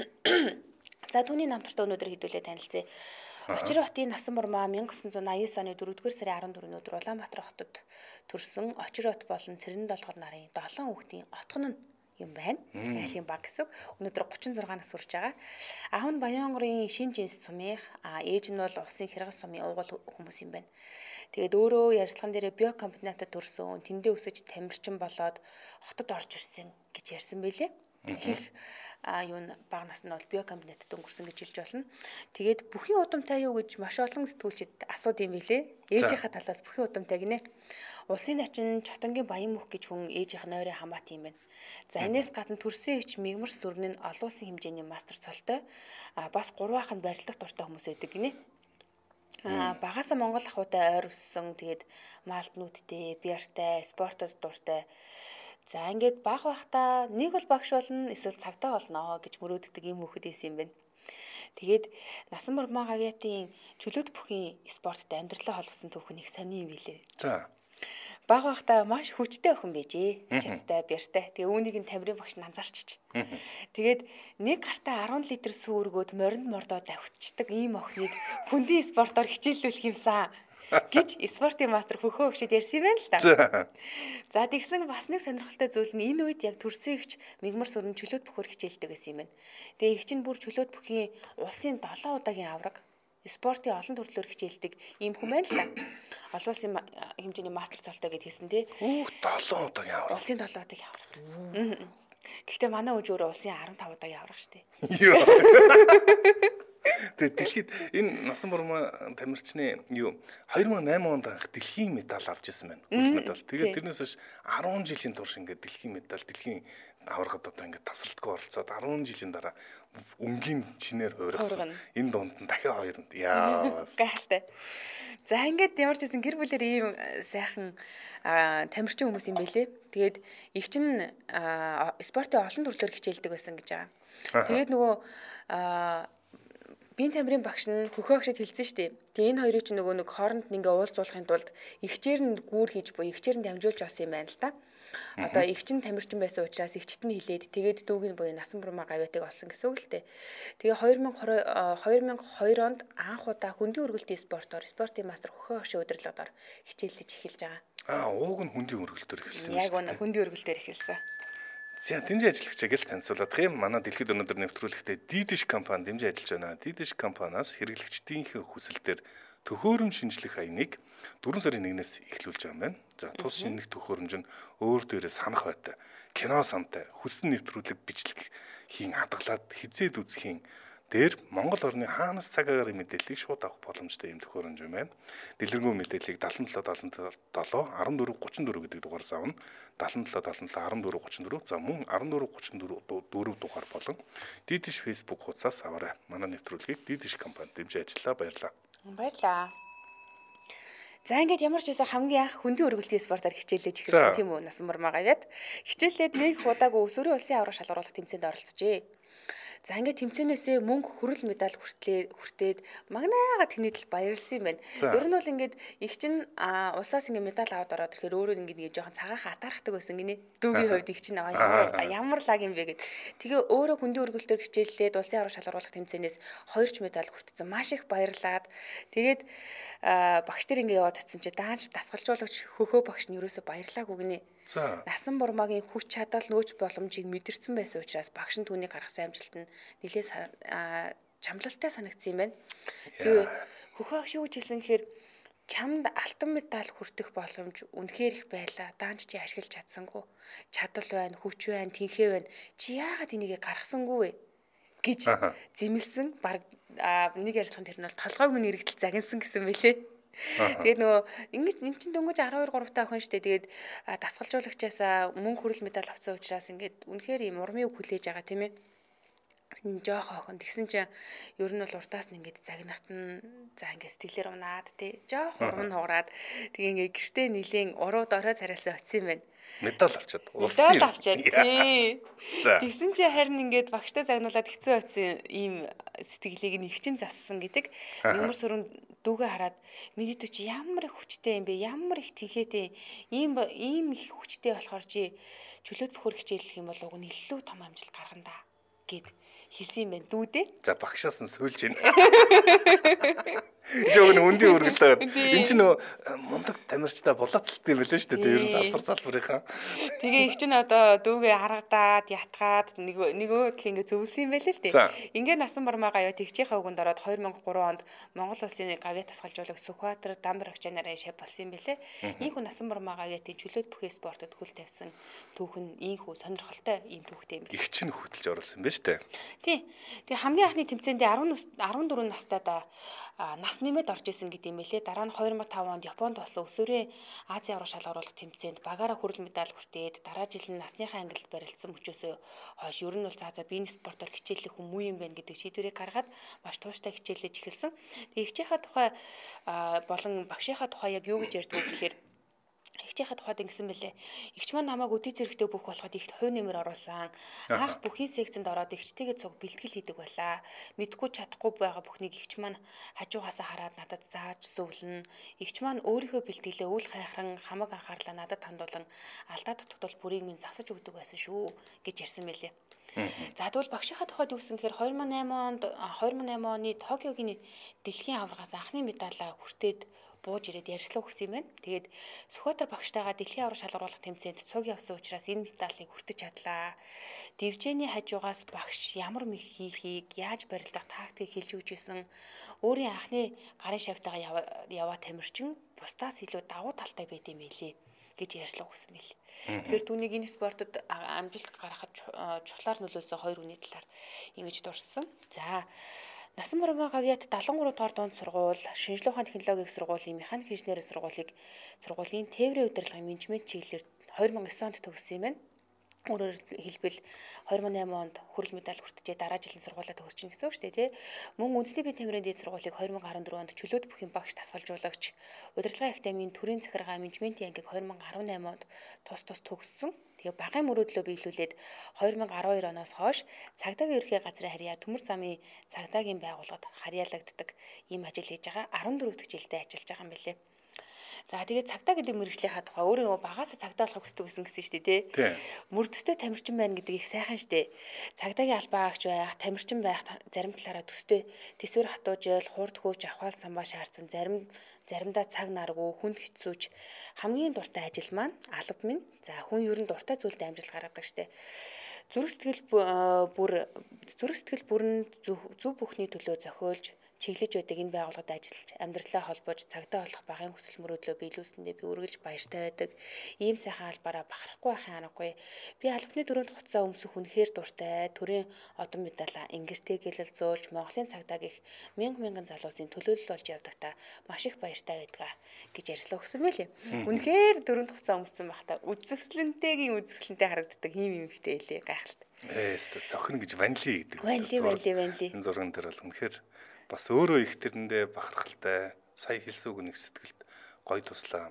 За түүний намтартай өнөөдөр хэдүүлээ танилцъя. Очир хотын насан бурмаа 1989 оны 4-р сарын 14-ний өдөр Улаанбаатар хотод төрсөн Очир хот болон Цэрэн долгор нарын 7 хүүхдийн отгон нь юм байна. Айлын баг гэсэн. Өнөөдөр 36 нас хүрч байгаа. Аав нь Баянгорын шин жинс сумынх, ээж нь бол усын хэрэгс сумын уугуул хүмүүс юм байна. Тэгээд өөрөө ярилцлаган дээр биокомбинатад төрсөн, тэндээ өсөж тамирчин болоод хотод орж ирсэн гэж ярьсан байлээ. Их баг нас нь бол биокомбинатад өнгөрсөн гэж хэлж болно. Тэгээд бүхий удамтай юу гэж маш олон сэтгүүлчид асууд юм билээ. Ээжийнхаа талаас бүхий удамтай гинэ. Улсын начин Чотонгийн Баян мөх гэж хүн ээжийнх нойрын хамаат юм байна. За энэс гадна төрсөн эгч Мигмар Сүрэн нь олон улсын хэмжээний мастер цолтой. Бас 3 ахын барилдах дуртай хүмүүс байдаг гинэ. Багаасаа Монгол ахуйтай ойр өссөн. Тэгээд маалтнуудтэй, биартай, спортод дуртай. За ингээд баг байхдаа нэг бол багш болно, эсвэл цагтаа болно гэж мөрөөддөг юм хүүхэд байсан юм байна. Тэгээд насан бурмаа гавьяатын чөлөөт бүхийн спорттой амьдралаа холбосон түүх нэг сони юм билээ. За. Баг багтаа маш хүчтэй охин байжээ. Чицтэй, бэртэй. Тэгээ үүнийг нь тамирын багш нь анзаарчиж. Тэгээд нэг гартаа 10 литр сүү өргөөд моринд мордоод давхицдаг ийм охиныг хүндийн спортоор хичээллүүлэх юмсан гэж спортын мастер хөхөө өгчөд ярьсан юм байна л та. За тэгсэн бас нэг сонирхолтой зүйл нь энэ үед яг төрсөн ихч мигмар сүрэн чөлөөт бөхөр хичээлдэг байсан юм байна. Тэгээ их чинь бүр чөлөөт бүхийн улсын 7 удаагийн авраг спортын олон төрлөөр хичээлдэг ийм хүн байна л та. Олон улсын хэмжээний мастер цолтой гэд хэлсэн тий. 7 удаагийн авраг. Улсын 7 удаагийн авраг. Гэхдээ манай үж өөрөө улсын 15 удаагийн авраг штэ. Тэгээд дэлхийд энэ насан бурмаа тамирчны 2008 онд анх дэлхийн медаль авч ирсэн байна. Гол медаль. Тэгээд тэрнээс хойш 10 жилийн турш ингээд дэлхийн медаль, дэлхийн аврагад одоо ингээд тасралтгүй оролцоод 10 жилийн дараа өнгийн чинээр хувирсан. Энэ дунд нь дахиад хоёр яа. Гайхалтай. За ингээд ямар ч гэсэн гэр бүлэр ийм сайхан тамирчин хүмүүс юм байлээ. Тэгээд их чинь спортын олон төрлөөр хичээлдэг байсан гэж байгаа. Тэгээд нөгөө биеийн тамирын багш нь хөхөө агшид хэлсэн шүү дээ. Тэгээ энэ хоёрыг чинь нөгөө нэг хооронд ингээ уулзуулахын тулд ихчээр нь гүүр хийж буй ихчээр нь дамжуулж авсан юм байна л да. Одоо ихч нь тамирчин байсан учраас ихчт нь хилээд тэгээд дүүгийн буюу насан бурмаа гавьятыг олсон гэсэн үг л дээ. Тэгээ 2022 онд анх удаа хөндийн өргөлтийн спортын мастер хөхөө агшийн удирдлагаар хичээлж эхэлж байгаа. Ууг нь хөндийн өргөлтөөр эхэлсэн юм шүү дээ. Яг үнэ хөндийн өргөлтөөр эхэлсэн. За дэмжин ажиллагчаа гэл танилцуулах юм. Манай дэлхийд өнөөдөр нэвтрүүлэгтээ Didish компани дэмжин ажиллаж байна. Didish компаниас хэрэглэгчдийн хүсэлтээр төхөөрөм шинжлэх хаяныг 4 сарын 1-ээс эхлүүлж байгаа юм байна. За тус шинэх төхөөрөмж нь өөр дээрээ санах байтай, кино самтай, хүссэн нэвтрүүлэг бичлэг хийн хадгалаад хизээд үзхийн дээр Монгол орны хаанаас цаг агаар мэдээллийг шууд авах боломжтой юм төхөөрөмж юм байна. Дэлгэрэнгүй мэдээллийг 7777 1434 гэдэг дугаараас авна. 7777 1434 за мөн 1434 дугаар болон Didish Facebook хуудасаас аваарай. Манай нэвтрүүлгийг Didish компани дэмжиж ажиллаа. Баярлалаа. Баярлалаа. За ингээд ямар ч байсан хамгийн анх хөндийн өргөлтийн спортоор хичээлж эхэлсэн тийм үү насан бурмаа гавьяд. Хичээлээд нэг удаагүй өсвөрийн улсын авраг шалгаруулах тэмцээнд оролцожээ. За ингээд тэмцээнээсээ мөнгө хүрэл медаль хүртээд магнаагаа тэнэтэл баярлсан юм байна. Ер нь бол ингээд их чинь улсаас ингээд медаль аваад ороод ирэхээр өөрөө ингээд нэг жоохон цагаахан атаархдаг байсан гинэ. Дүүгийн хувьд их чинь ямар лаг юм бэ гэд. Тэгээ өөрөө хөндийн өргөлтөөр хичээллээд улсын авраг шалгаруулах тэмцээнээс 2 медаль хүртсэн. Маш их баярлаад тэгээд багш нар ингээд яваад очсон чи дааж дасгалжуулагч хөхөө багш нь ерөөсө баярлаагүй гинэ. Насан бурмаагийн хүч чадал нөөц боломжийг мэдэрсэн байсан учраас багш нь түүнийг гаргасан амжилт нь нэлээд чамлалтай санагдсан юм байна. Тэгээ хөхөө агш юу гэж хэлсэн гэхээр чамд алтан медаль хүртэх боломж үнэхээр их байлаа. Даанч чи ашиглаж чадсангүй. Чадал байна, хүч байна, тэнхээ байна. Чи яагаад энийг гаргасангүй вэ гэж зэмлсэн. Баг нэг ярьсан тэр нь бол толгойг минь эргэтэл загинсан гэсэн мэлээ. Тэгээд нөгөө ингэж эн чин дөнгөж 12 3 та охин штэ. Тэгээд дасгалжуулагчаасаа мөнгө хүрэл медаль авсан учраас ингээд үнэхээр юм урмын үг хүлээж байгаа тийм ээ. Жоох охин тэгсэн чинь ер нь бол уртаас нь ингээд загнахт нь за ингээд сэтгэлээр унаад тий жоох урам нь хугараад тэгээ ингээд гэртээ нилийн урууд орой царайсаа очсон юм байна. Медаль авчаад медаль авчаад тий. Тэгсэн чинь харин ингээд багштай загнуулаад хэцүү очсон ийм сэтгэлийг нь их чин зассан гэдэг. Ямар сүрэн дүүгээ хараад мэдээ чи ямар их хүчтэй юм бэ? Ямар их тэнхээтэй ийм их хүчтэй болохоор чи чөлөөт бөхөр хичээллэх юм бол уг нь илүү том амжилт гаргана да гэд хэлсэн юм байна дүүдээ. За багшаас нь сөйлж байна. Жогн үндийн өргөлдөө. Энд чинь нөө мундаг тамирчтай булаацалт юм байлаа шүү дээ. Ер нь салбарынхаа. Тэгээ их чинь одоо дүүгээ харагдаад ятгаад нөгөө тал ингэ зөвлөсөн юм байлаа л дээ. Ингээ насан бурмаа гавьяа тэгчийнхаа үгэнд ороод 2003 онд Монгол улсын гавьяа тасгалжуулагч Сүхбаатар Дамбар агчаа нарын шав болсон юм байлээ. Ийхүү насан бурмаа гавьяатын чөлөөт бүхий спортод хөл тавьсан түүхэн ийхүү сонирхолтой ийм түүхтэй юм байлээ. Их чинь хөтлж оруулсан юм байна шүү дээ. Тий. Тэгээ хамгийн анхны тэмцээндээ 14 настайдаа нас нэмээд орж исэн гэдэг юм байлээ. Дараа нь 2005 онд Японд болсон өсвөрийн Азийн авраг шалгаруулах тэмцээнд багаараа хүрэл медаль хүртээд дараа жил нь насныхаа ангилалд барилдсан мөчөөсөө хойш ер нь бол биений спортоор хичээллэх хүмүүс юм байна гэдэг шийдвэрийг гаргаад маш тууштай хичээллэж эхэлсэн. Тэгээ ихчийнхаа тухай болон багшийнхаа тухай яг юу гэж ярьдаг вэ гэхээр Игчийнхаа тухайд ингэсэн мэлээ. Игч маань намайг өдий зэрэгтэй бүх болоход ихт хувь нэмэр оруулсан. Анх бүхий секцэнд ороод игчтэйгээ цуг бэлтгэл хийдэг байлаа. Мэдгүй чадахгүй байгаа бүхнийг игч маань хажуугаасаа хараад надад зааж зөвлөн. Игч маань өөрийнхөө бэлтгэлээ үл хайхран хамаг анхаарлаа надад хандуулан алдаа дутагдвал бүрийг минь засаж өгдөг байсан шүү гэж ярьсан мэлээ. За тэгвэл багшийнхаа тухайд юу гэсэн гэхээр 2008 оны Токиогийн дэлхийн аваргаас анхны медалаа хүртээд бууж ирээд ярьслаа өгсөн юм байна. Тэгээд Сүхбаатар багштайгаа дэлхийн авраг шалгаруулах тэмцээнд цуг явсан учраас энэ медалийг хүртэж чадлаа. Дивжээний хажуугаас багш ямар мэх хийхийг, яаж барилдах тактикийг хэлж өгч исэн. Өөрийн анхны гарын шавтайгаа яваа тамирчин бусдаас илүү давуу талтай байд юм билээ гэж ярьслаа өгсөн мэл. Тэгэхээр түүнийг энэ спортод амжилт гаргахад чухлаар нөлөөсөн хоёр хүний талаар ингэж дурсан. За Насан Мурмаа гавьяат 73 дугаар дунд сургууль, шинжилгээ ухааны технологийн сургуулийн механик инженерийн сургуулийн тээврийн удирдлагын менежмент чиглэлээр 2009 онд төгссөн юм байна. Өөрөөр хэлбэл 2008 онд хүрэл медаль хүртжээ дараа жилийн сургуулаа төгсөж гэсэн үг шүү дээ, тий. Мөн үндэсний бие тамирын дээд сургуулийг 2014 онд чөлөөт бүхийн багш тасгалжуулагч, удирдлагын академийн төрийн захиргаа менежментийн ангиг 2018 онд тус төгссөн. Тэгээ багын мөрөөдлөө биелүүлээд 2012 оноос хойш цагдаагийн ерхий газрын харьяа төмөр замын цагдаагийн байгууллагад харьяалагддаг ийм ажил хийж байгаа 14 дахь жилдээ ажиллаж байгаа юм билээ. За тэгээд цагдаа гэдэг мэргэжлийнхаа тухай өөрөө багаасаа цагдаа болох хүсдэг гэсэн шүү дээ, тий. Мөрдөстэй тамирчин байна гэдэг их сайхан шүү дээ. Цагдаагийн албаа агч байх, тамирчин байх зарим талаараа төстэй тэсвэр хатуужил, хурд хөөж авахаал самбаа шаардсан заримдаа цаг наргүй, хүнд хэцүүч хамгийн дуртай ажил маань алба минь. За хүн ер нь дуртай зүйлдээ амжилт гаргадаг шүү дээ. Зүрх сэтгэл бүр нь зөв бүхний төлөө зохиолж чиглэж байдаг энэ байгууллагад ажиллаж амьдралаа холбож цагдаа болох багын хүсэл мөрөөдлөө биелүүлсэндээ би үргэлж баяртай байдаг. Ийм сайхан албаараа бахархгүй байхын аргагүй. Би албаны дөрөнд хуцаа өмсөх үнэхээр дуртай. Төрийн одон медалаа ингэртэй гэлэлзүүлж Монголын цагдаа гих мянган залуусын төлөөлөл болж явдагта маш их баяртай байдгаа гэж ярьслаа өгсөн мэлээ. Үнэхээр дөрөнд хуцаа өмссөн байхдаа үзэсгэлэнтэйгийн үзэсгэлэнтэй харагддаг ийм юмхтэй хэлээ гайхалтай. Зохино гэж ванли гэдэг. Ванли. Энэ зурган дээр бол үнэхээр бас өөрөө их тэрэндээ бахархалтай, сая хэлсэн үг нэг сэтгэлд гоё туслаа.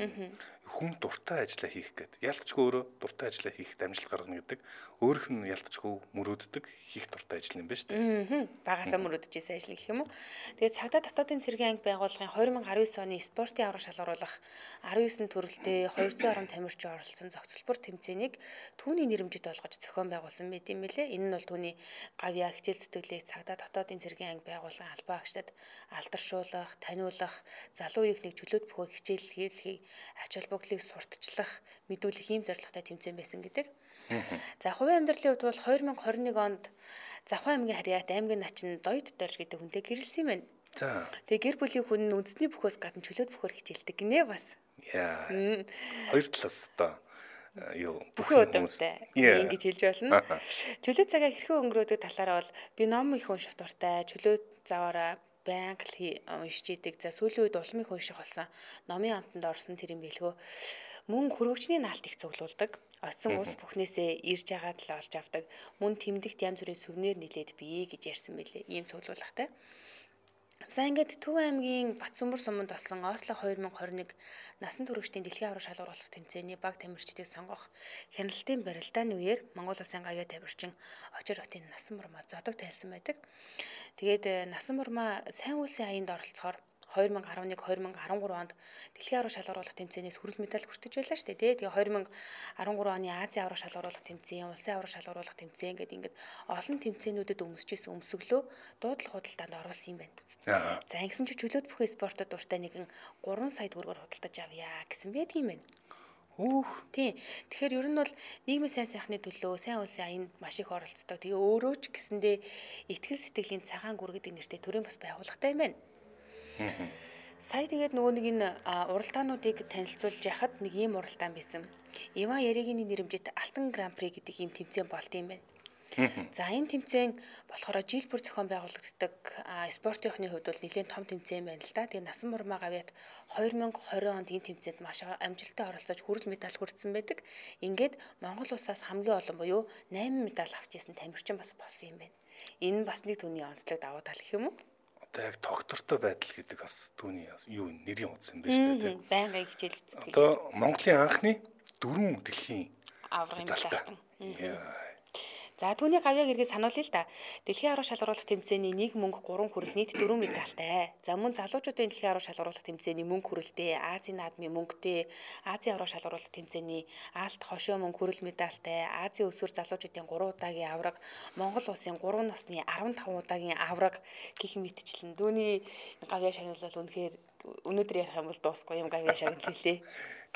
Хүн дуртай ажиллаа хийх гэдэг. Ялцчгүй өөрөө дуртай ажиллаа хийхэд амжилт гаргана гэдэг. Өөрөх нь ялцчгүй мөрөөддөг хийх дуртай ажил юм байна шүү дээ. Багасаа мөрөөдөж ийсэн ажил гэх юм уу. Тэгээд цагдаа дотоодын цэргийн анги байгууллагын 2019 оны спортын авраг шалгаруулах 19 төрөлтэй 200 орон тамирчин оролцсон зохицолбор тэмцээнийг түүний нэрэмжит олгож зохион байгуулсан байт юм билээ. Энэ нь бол түүний гавьяа хичээл зүтгэлийг цагдаа дотоодын цэргийн анги байгууллагын албаа агчдад алдаршуулах, таниулах, залуу үеийг нэг чөлөөт бөхөр хичээл хийлхийг ач холбогдлыг сурталчлах, мэдүүлэх ийм зорилготой тэмцээн байсан гэдэг. За хувийн амьдралын хувьд бол 2021 онд Завхан аймгийн харьяат аймгийн начин Доёд Дорж гэдэг хүнтэй гэрэлсэн юм байна. За. Тэгээ гэр бүлийн хүн нь үндэсний бөхөөс гадна чөлөөт бөхөр хичээлдэг гинэ бас. Яа. Хоёр талаас одоо бүхэн удамтай ингэж хэлж болно. Чөлөөт цагаа хэрхэн өнгөрөөдөг талаараа бол би ном их унших дуртай, чөлөөт заваараа банк уншиж идэг. За сүүлийн үед улам их унших болсон. Номын амтанд орсон тэр юм бэлгөө. Мөн хөргөчний наалт их цуглуулдаг. Оцсон ус бүхнээсээ ирж агаад л олж авдаг. Мөн тэмдэгт янз бүрийн сүвнэр нилээд бие гэж ярьсан мэлээ. Ийм цуглуулгатай. За ингээд Төв аймгийн Батсүмбэр суманд болсон Осло 2021 насан туршидын дэлхийн авраг шалгаруулах тэмцээний баг тамирчдыг сонгох хяналтын барилдааны үеэр Монгол Улсын гавьяа тамирчин Очир хотын Насан Мурмаа зодог тайлсан байдаг. Тэгээд Насан Мурмаа сайн үлсийн аянд оролцохоор 2011-2013 онд дэлхийн авраг шалгаруулах тэмцээнээс хүрэл медаль хүртэж байлаа шүү дээ. Тэгээ 2013 оны Азийн авраг шалгаруулах тэмцээн, Улсын авраг шалгаруулах тэмцээн гэдэг ингээд олон тэмцээнүүдэд өмсөжсэн өмсөглөө дуудлага худалдаанд оруулсан юм байна. За ингэсэн чи чөлөөт бүхэн спортод дуртай нэгэн 3 сая төгрөгөөр худалдаж авъя гэсэн байдаг юм байна. Тийм. Тэгэхээр ер нь бол нийгмийн сайн сайхны төлөө сайн улсын аянд маш их оролцдог. Тэгээ өөрөө ч гэсэндээ итгэл сэтгэлийн цагаан гүр гэдэг нэртэй төрийн бас байгууллагатай юм байна. Сая тэгээд нөгөө нэг энэ уралдаануудыг танилцуулж яхад нэг ийм уралдаан байсан. Иван Яригийн нэрэмжит Алтан Гран При гэдэг ийм тэмцээн болт юм байна. За энэ тэмцээн болохоор жил бүр зохион байгуулагддаг спортынхны хувьд бол нэлээд том тэмцээн байна л да. Тэгээ Насан Мурмаа гавьяат 2020 онд энэ тэмцээнд маш амжилттай оролцож хүрэл медаль хүртсэн байдаг. Ингээд Монгол улсаас хамгийн олон буюу 8 медаль авч ирсэн тамирчин бас болсон юм байна. Энэ бас нэг түүний онцлог давуу тал гэх юм уу? Одоо яг тогтвортой байдал гэдэг бас түүний юу нэрийн утас юм байна шүү дээ. Байнгын хичээл үздэг. Одоо Монголын анхны 4 дэлхийн Аврагын медальтан. Яа. За түүний гавьяаг эргээд сануулъя л да. Дэлхийн аврах шалгаруулах тэмцээний 1 мөнгө 3 хүрэл нийт 4 медальтай. За мөн залуучуудын дэлхийн аврах шалгаруулах тэмцээний мөнгө хүрэлтэй, Азийн наадмын мөнгөтэй, Азийн аврах шалгаруулах тэмцээний алт хошоо мөнгө хүрэл медальтай, Азийн өсвөр залуучуудын 3 удаагийн авраг, Монгол улсын 3 насны 15 удаагийн авраг гэх мэтчлэн дүүний гавьяа шагналал үнэхээр өнөөдөр ярих юм бол дуусахгүй юм гавьяа шагналлээ.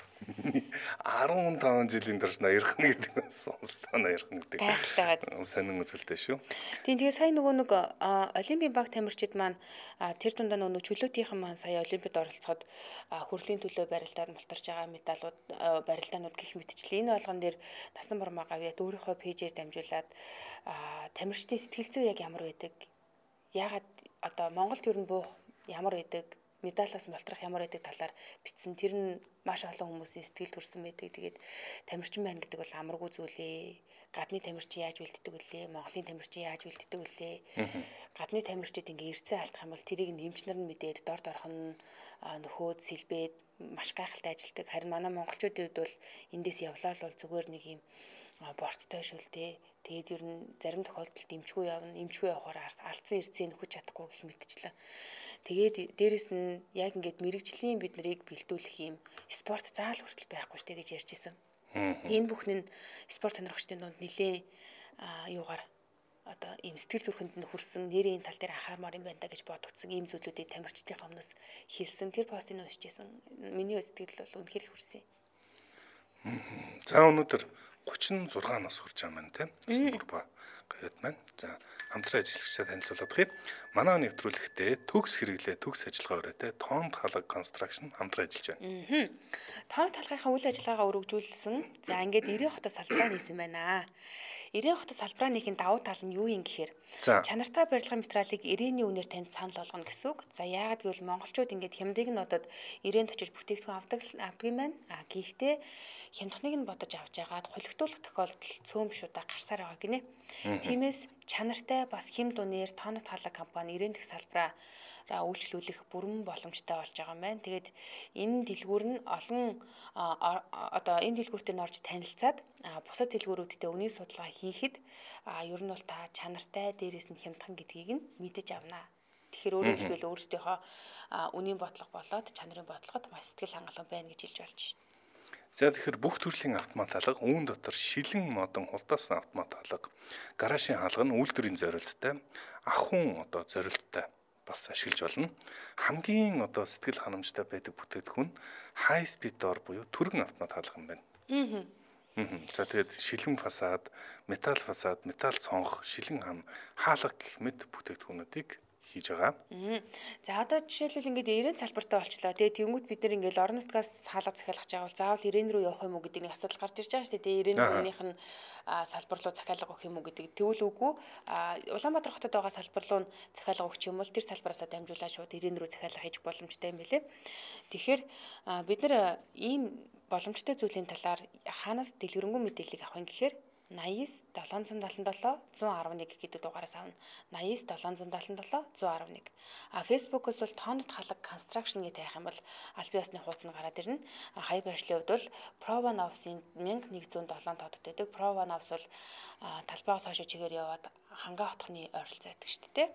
15 жилийн турш наярхна гэдэг нь сонстоо наярхна гэдэг. Гайхалтай. Сонин үзэлтэй шүү. Тийм тэгээ сая нөгөө нэг Олимпийн баг тамирчид маань тэр дундаа нөгөө чөлөөтийнхэн маань сая Олимпиад оролцоход хүрлийн төлөө барилдаар мултарч байгаа медалууд барилдаанууд гэх мэтчлээ. Энэ болгон дээр Насан Бурмаа гавьяад өөрийнхөө пэйжээр дамжуулаад тамирчдын сэтгэл зүй яг ямар байдаг? Яагаад одоо Монголд ер нь буух ямар байдаг? Медалаас мултрах ямар байдаг талаар бичсэн. Тэр нь маш олон хүмүүсийн сэтгэл төрсөн байдаг. Тэгээд тамирчин байна гэдэг бол амаргүй зүйлээ. Гадны тамирчин яаж бэлддэг вүлээ? Монголын тамирчин яаж бэлддэг вүлээ? Гадны тамирчид ингээ ирцэн алдах юм бол тэрийг нэмч нар нь мэдээд дорд орхон нөхөөд сэлбээд маш гайхалтай ажилдаг. Харин манай монголчуудын хувьд бол эндээс явлаа л бол зүгээр нэг юм борцтой шүлтэй. Тэгээд ер нь зарим тохиолдолд эмчгүй явна, эмчгүй явахаар алдсан ирцээ нөхөж чадахгүй гэх мэтчлэн. Тэгээд дээрэс нь яг ингээд мэрэгжлийн бид нарыг бэлдүүлэх юм спорт заал хүртэл байхгүй штэ гэж ярьж исэн. Энэ бүхэн нь спорт сонирхчдын дунд нэлээд юугаар одоо ийм сэтгэл зүрхэнд нь хүрсэн нэрийн тал дээр анхаармаар юм байна да гэж бодогдсон ийм зүйлүүдийг тамирчдын өмнөөс хэлсэн. Тэр постыг уншиж исэн. Миний сэтгэл бол үнэхээр их хүрсэн. За өнөөдөр 36 нас хүрч байгаа маань тийм. Насан Бурмаа гавьяад маань. За хамтран ажиллагчдаа танилцуулах юм. Манай нэвтрүүлэгтээ төгс хэрэглээ төгс ажиллагаа өрөөтэй тоонд халаг констракшн хамтран ажиллаж байна. Тоонд халгынхаа үйл ажиллагаагаа өргөжүүлсэн. За ингээд 90 хотод салбараа нээсэн байна. 90 хотод салбараа нээхийн давуу тал нь юу юм гэхээр чанартай барилгын материалыг ирээний үнээр танд санал болгоно гэсэн үг. За яагаад гэвэл монголчууд ингээд хямдыг нь бодоод ирээнд очиж бүтээгдэхүүн авдаг юм байна. Гэхдээ хямдхныг нь бодож авч яагаад холигдуулах тохиолдол цөөн биш удаа гарсаар байгаа гинэ. Тиймээс чанартай бас хямд үнээр тоног халаг компани ирээн дэх салбараа үйлчлүүлэх бүрэн боломжтой болж байгаа юм байна. Тэгээд энэ дэлгүүр нь олон одоо энэ дэлгүүртээ орж танилцаад бусад дэлгүүрүүдтэй үнийн судалгаа хийхэд ер нь бол та чанартай дээрээс нь хямдхан гэдгийг нь мэдэж авнаа. Тэгэхээр өөрөөр хэлбэл өөрсдийнхөө үнийн бодлого болоод чанарын бодлогод маш сэтгэл хангалуун байна гэж хэлж болж байна. За тэгэхээр бүх төрлийн автомат халга үүн дотор шилэн модон хулдаасан автомат халга, гаражийн халга нь үйлдвэрийн зорилттой, ахуйн одоо зорилттой бас ашиглаж болно. Хамгийн одоо сэтгэл ханамжтай байдаг бүтээгдэхүүн high speed door буюу түргэн автомат халга юм байна. За тэгээд шилэн фасад, металл цонх, шилэн хам, хаалга гэх мэт бүтээгдэхүүнүүдийг хийж байгаа. За одоо жишээлбэл ингээд ирээн салбартай болчлоо. Тэгээд тэнгууд бид нар ингээд орон нутгаас хаалга захиалгах жаавал заавал ирээн рүү явах юм уу гэдэг нэг асуудал гарч ирж байгаа шүү дээ. Ирээн рүүнийх нь салбар руу захиалга өгөх юм уу гэдэг. Тэгвэл үгүй. Улаанбаатар хотод байгаа салбар руу захиалга өгөх юм бол тэр салбараасаа дамжуулаад шууд ирээн рүү захиалга хийж боломжтой юм байлээ. Тэгэхээр бид нар ийм боломжтой зүйлийн талаар хаанаас дэлгэрэнгүй мэдээллийг авах юм гэхээр 89 777 111 гэдэг дугаараас авна. 89 777 111. Facebook-оос бол тоонд халаг construction гэдэг хайх юм бол аль бие усны хуудас нь гараад ирнэ. Хаяг байршлын хувьд бол Provanovs-ийн 1107 тоодод байдаг. Provanovs бол талбайгаас хойш чигээр яваад хангаа хотхны ойролцоо байдаг шүү дээ.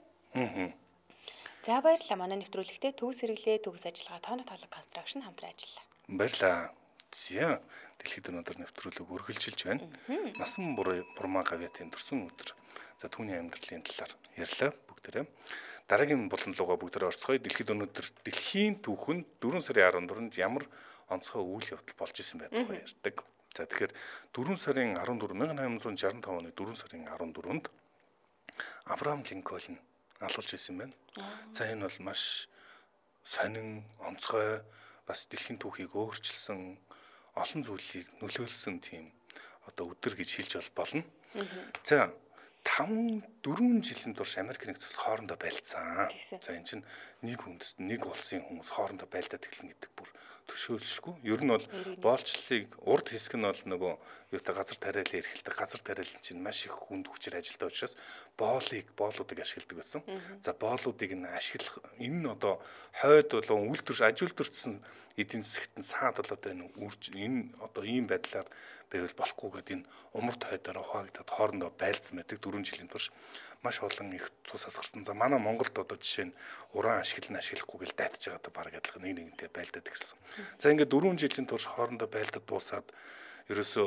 За баярлалаа. Манай нэвтрүүлэгтээ төгс хэрэглээ төгс ажиллагаа тоонд халаг construction хамтран ажиллалаа. Баярлалаа. Зя дэлхийд өнөөдөр нэвтрүүлэг үргэлжилж байна. Насан Бурмаа гавьяатын төрсөн өдөр. За түүний амьдралын талаар ярьлаа бүгдээрээ. Дараагийн булан лугаа бүгдээрээ орцгоё. Дэлхийд өнөөдөр дэлхийн түүхэнд 4 сарын 14-нд ямар онцгой үйл явдал болж исэн байдаг ярьдаг. За тэгэхээр 4 сарын 14 1865 оны 4 сарын 14-нд Авраам Линкольн алхалж исэн байна. За энэ бол маш сонин онцгой бас дэлхийн түүхийг өөрчилсөн олон зүйлийг нөлөөлсөн тийм одоо өдөр гэж хэлж болно. За 4 жилийн турш Америк нэгдсэн улс хоорондоо байлцсан. За энэ чинь нэг үндэст нэг улсын хүмүүс хоорондоо байлдаад эхлэн гэдэг бүр төшөөлшгүй. Ер нь бол боолчлалыг урд хэсэг нь бол нөгөө юутай газар тариалан эрхэлдэг. Газар тариалан чинь маш их хүнд хүчээр ажилтдаг учраас боолуудыг ашигладаг байсан. За боолуудыг нь ашиглах энэ нь одоо хойд болон үйлдвэрч аж үйлдвэрчсэн эдийн засагт нь саад болоод байна. Энэ одоо ийм байдлаар байвал болохгүй гэдэг энэ умард хойдоор хуваагдаад хоорондоо байлцсан байдаг 4 жилийн турш маш олон их цус асгарсан. За манай Монголд одоо жишээ нь уран ашиглахгүй гэл дайтаж байгаа одоо баг адилхан нэгнтэй байлдаад гэсэн. За ингээд 4 жилийн турш хоорондоо байлдаад дуусаад ерөөсөө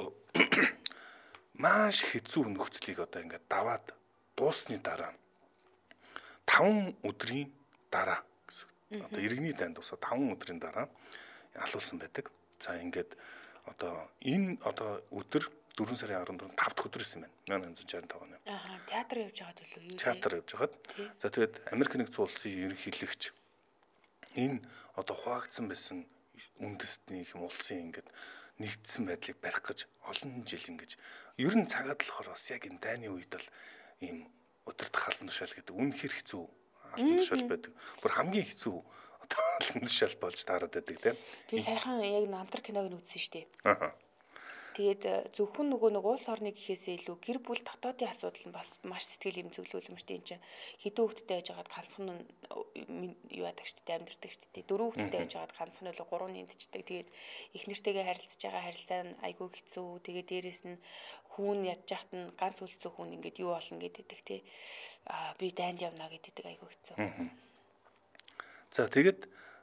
маш хэцүү нөхцөлийг одоо ингээд даваад дуусны дараа 5 өдрийн дараа гэсэн. Одоо иргэний дайнд дуусаад 5 өдрийн дараа алуулсан байдаг. За ингээд одоо энэ одоо өдөр 4 сарын 14 5 дахь өдөр гэсэн юм байна. 1965 оны. Театр явж байгаа төлөө юу? Театр явж байгаад. За тэгээд Америк нэгдсэн улсын ерөнхийлөгч энэ одоо хуваагдсан байсан үндэстний хэм улсын ингээд нэгдсэн байдлыг барих гэж олон жил ингэж ер нь цагаад л болохоор бас яг энэ дайны үед л ийм өдөрт халан тушаал гэдэг үнэхэр хэцүү халан тушаал байдаг. Бүр хамгийн хэцүү одоо халан тушаал болж таарад байдаг тийм. Би сайхан яг намтар киног нь үзсэн шүү дээ. Тэгээд зөвхөн нөгөө улс орны гэхээсээ илүү гэр бүл дотоодын асуудал нь бас маш сэтгэл эмзэглүүлэмжтэй энэ чинь хэдэн хүүхэдтэй байж байгаад ганцхан нь юу яадаг шүү дээ амьдэрдэг шүү дээ 4 хүүхэдтэй байж байгаад ганцхан нь 3 нэндчдэг тэгээд их нэртэйгээ харилцаж байгаа харилцаа нь айгүй хэцүү тэгээд дээрэс нь хүүн ядж яхад нь ганц үлдсэн хүүн ингээд юу болно гэдэг тий би дайнд явна гэдэг айгүй хэцүү. За тэгээд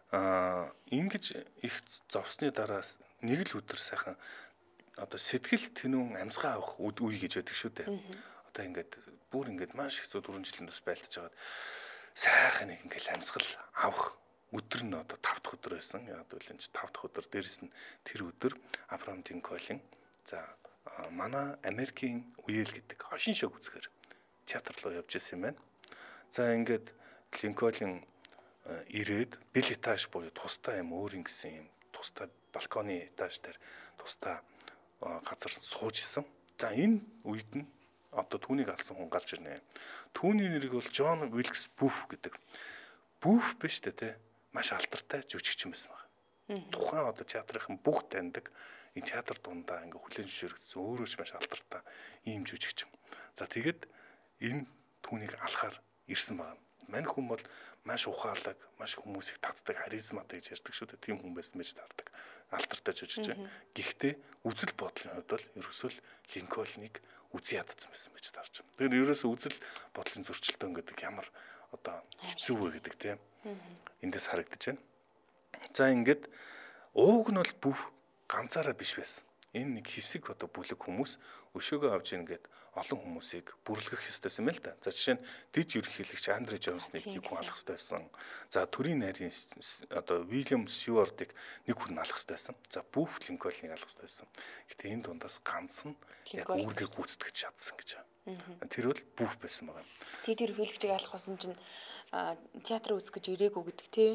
ингэж их зовсны дараа нэг л өдөр сайхан одоо сэтгэл тэнүүн амьсгаа авах үе гэж байдаг шүү дээ. Одоо ингээд бүр ингээд маш хэцүү 4 жилийн тус байлдаж хагаад сайхан нэг ингээд амьсгал авах өдөр нь одоо 5 дахь өдөр байсан. Яг л энэ 5 дахь өдөр дээрэс нь тэр өдөр Абрахам Линкольн за манай Америкийн үеэл гэдэг хошин шог үзэхээр театр руу явж исэн юм байна. За ингээд Линкольн ирээд бел этаж буюу тусдаа юм өөр ингэсэн юм тусдаа балконы этаж дээр тусдаа газар сууж исэн. За энэ үед нь одоо түүнийг алсан хүн гарч ирнэ. Түүний нэрийг бол Джон Уилкс Буф гэдэг. Буф биш дээ те. Маш алдартай жүжигчин байсан байна. Тухайн одоо театрын бүх таньдаг энэ театр дундаа ингээ хүлээн зөвшөөрөгдсөн өөрөө ч маш алдартай ийм жүжигчин. За тэгэд энэ түүнийг алахаар ирсэн байна. Мань хүн бол маш ухаалаг, маш хүмүүсийг татдаг, харизматай гэж ярьдаг шүү дээ. Тийм хүн байсан байж таардаг. Алдартай жүжигчин. Гэхдээ үзэл бодлын хувьд бол ерөөсөө Линкольныг үзий ядсан байсан байж таарч байна. Тэгэхээр ерөөсөө үзэл бодлын зөрчилдөөн гэдэг ямар одоо хэцүү вэ гэдэг тийм. Эндээс харагдаж байна. За ингээд ууг нь бол бүх ганцаараа биш байсан. Энэ нэг хэсэг одоо бүлэг хүмүүс өшөөгөө авч ингээд олон хүмүүсийг бүрлгэх ёстойсэн юм л да. За жишээ нь дэд ерөнхийлөгч Андре Джонсныг нэг хүн алах ёстой байсан. За төрийн найрын одоо Уильям Стюартыг нэг хүн алах ёстой байсан. За Буф Линкольныг алах ёстой байсан. Гэтэ энэ дундаас ганц нь яг үүргээ гүйцэтгэж чадсан гэж байна. Тэр бол Буф байсан байгаа. Дэд ерөнхийлөгчийг алах болсон чинь театр үзэх гэж ирээгүй гэдэг тий.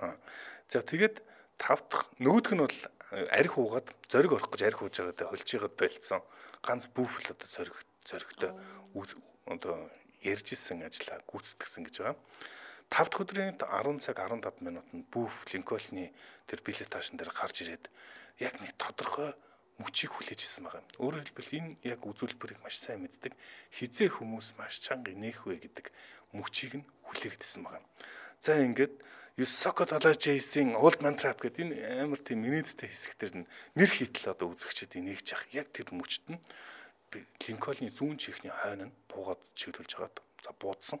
За тэгээд 5 дахь нөгөөх нь бол арх уугаад зориг орох гэж арх ууж байгаадаа холж байгаад байлцсан. Ганц Буф л одоо зоригтой одоо ярьж исэн ажлаа гүйцэтгсэн гэж байгаа. 5 дахь өдрийн 10 цаг 15 минутанд Буф Линкольны тэр билетажн дээр гарч ирээд яг нэг тодорхой мөчийг хүлээж исэн байгаа. Өөрөөр хэлбэл энэ яг үзүүлбэрийг маш сайн мэддэг. Хизээ хүмүүс маш чанга нээх вэ гэдэг мөчийг нь хүлээгдэсэн байгаа. За ингээд Юсоко Далажейсийн Old Man Trap гэдэг энэ амар тийм минэттэй хэсэгтэр нь нэр хийтэл одоо үзэгчдэд нэгж явах яг тэр мөчт нь Линкольны зүүн чихний хойно нь буугаад чиглүүлж хагаад за буудсан.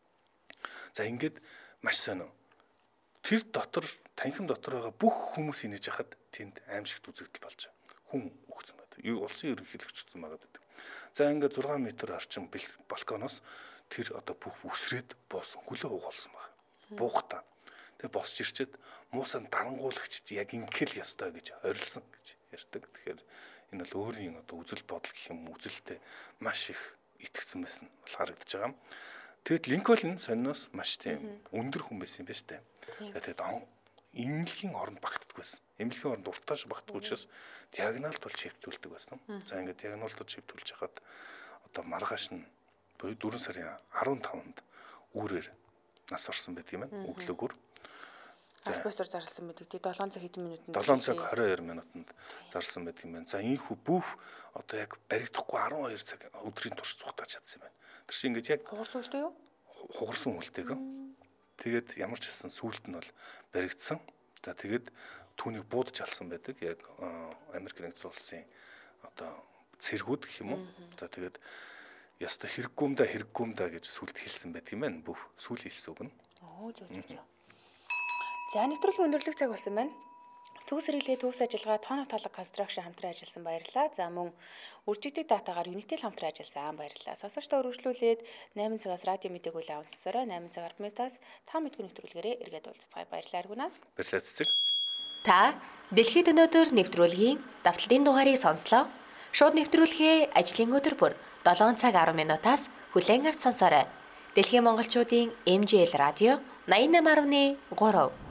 За ингээд маш сонио. Тэр дотор танхим дотор байгаа бүх хүмүүс инээж хахад тэнд аимшигт үзэгдэл болж хүн өгсөн байдаг. Улсын ерөнхийлөгч өгсөн байгаа гэдэг. За ингээд 6 м орчим балконоос тэр одоо бүх үсрээд буусан хөлөө угаалсан байна. Буухтаа. Тэгээ босч ирчээд муусан дарангуулагчд яг ингээл ёстой гэж орилсон гэж ярьдаг. Тэгэхээр энэ бол өөрийн одоо үзэл бодол гэх юм үзэлтэй маш их итгэцэн байсан бол харагдаж байгаа. Тэгэд Линкольн сониноос маш тийм өндөр хүн байсан юм байна шүү дээ. Тэгээд эмнэлгийн оронд багтдаг байсан. Эмнэлгийн оронд уртааш багтдаг учраас диагоналд бол чивтүүлдэг байсан. За ингээд диагоналд чивтүүлж хахад одоо маргааш нь буюу 4 сарын 15-нд үүрээр нас орсон байдаг юм байна. Өглөөгөр. Албасаар зарласан байдаг. Тий 7 цаг хэдэн минутанд 7 цаг 22 минутанд зарласан байдаг юм байна. За энэхүү бүх одоо яг баригдахгүй 12 цаг өдрийн турш цухтаж чадсан юм байна. Тэр чинь ингэж яг хугарсан үлдээ юу? Хугарсан үлдээг. Тэгээд ямар ч хэлсэн сүулт нь бол баригдсан. За тэгээд түүнийг буудаж алсан байдаг. Яг Америк нэгдсэн улсын одоо цэргүүд гэх юм уу. За тэгээд яста хэрэггүйм да гэж сүлд хэлсэн байдаг юм байна. Бүх сүүлийн хэлсэн үг нь. Зөө. За нэвтрүүлгийн өндөрлөх цаг болсон байна. Төгс хэрэглээ төгс ажиллагаа тоног талга констракшн хамтран ажилласан баярлалаа. За мөн үржигдэх датагаар Unitel хамтран ажилласан баярлалаа. Сонсогчдоо үргэлжлүүлээд 8 цагаас радио мэдээг үл авансараа 8 цаг 10 минутаас 5 мэдгүй нэвтрүүлгээрээ эргээд уулзцгаая. Баярлалаа Аргуна. Баярлалаа цэцэг. Та дэлхийд өнөөдөр нэвтрүүлгийн давталтын дугаарыг сонслоо. Шууд нэвтрүүлгээ ажлын өдөр бүр 7 цаг 10 минутаас хүлээн авч сонсоорой. Дэлхийн монголчуудын MJL радио 88.3